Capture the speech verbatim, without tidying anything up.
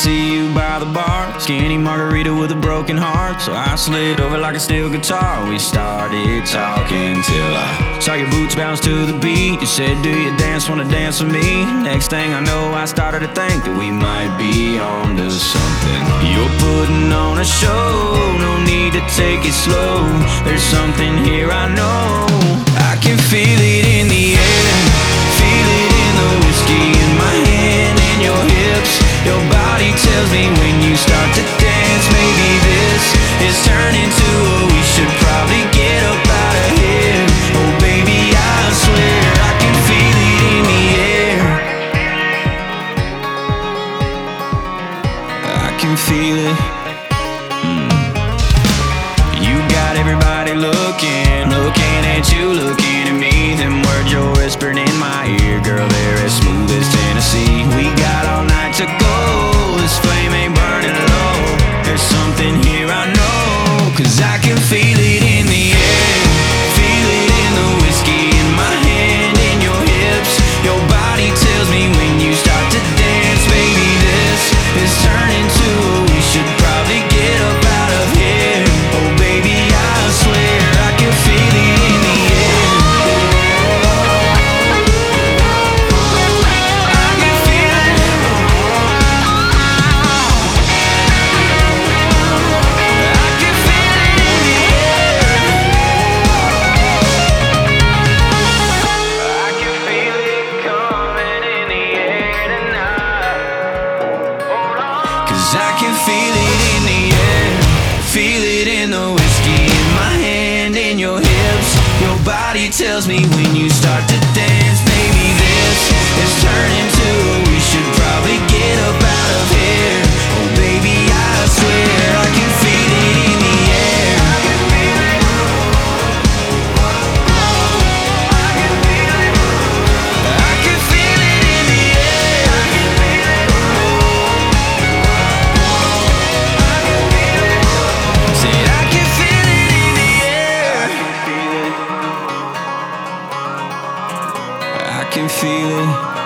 see you by the bar, skinny margarita with a broken heart. So I slid over like a steel guitar. We started talking till I saw your boots bounce to the beat. You said, do you dance, wanna dance with me? Next thing I know, I started to think that we might be on to something. You're putting on a show, no need to take it slow. There's something here I know. I can feel it in the air, feel it in the whiskey in my hand and your hips. Your body tells me when you start to dance, maybe this is turning to a we should probably get up out of here. Oh baby, I swear I can feel it in the air. I can feel it. mm. You got everybody looking, looking at you, looking at me. Them words you're whispering in my ear, girl, they're as smooth as Tennessee. We got all night to go, this flame ain't burning low. There's something here I know, cause I can feel it in the air, feel it in the whiskey in my hand and your hips. Your body tells me when you start to dance, baby, this is turning to a we should probably get up out of here. Oh baby, I swear I can feel it in the air. I can feel it. I can feel it in the air. I can feel it coming in the air tonight. Hold on. Cause I can feel it in the air, feel it in the whiskey in my hand and your hips. Your body tells me when you start to dance, maybe this is turning to a we should probably get up out of here. Oh baby, I swear I can feel it in the air. I can feel it. I can feel it. I can feel it in the air. I can feel it. I can feel it. Said I can feel it in the air. I can feel it. I can feel it.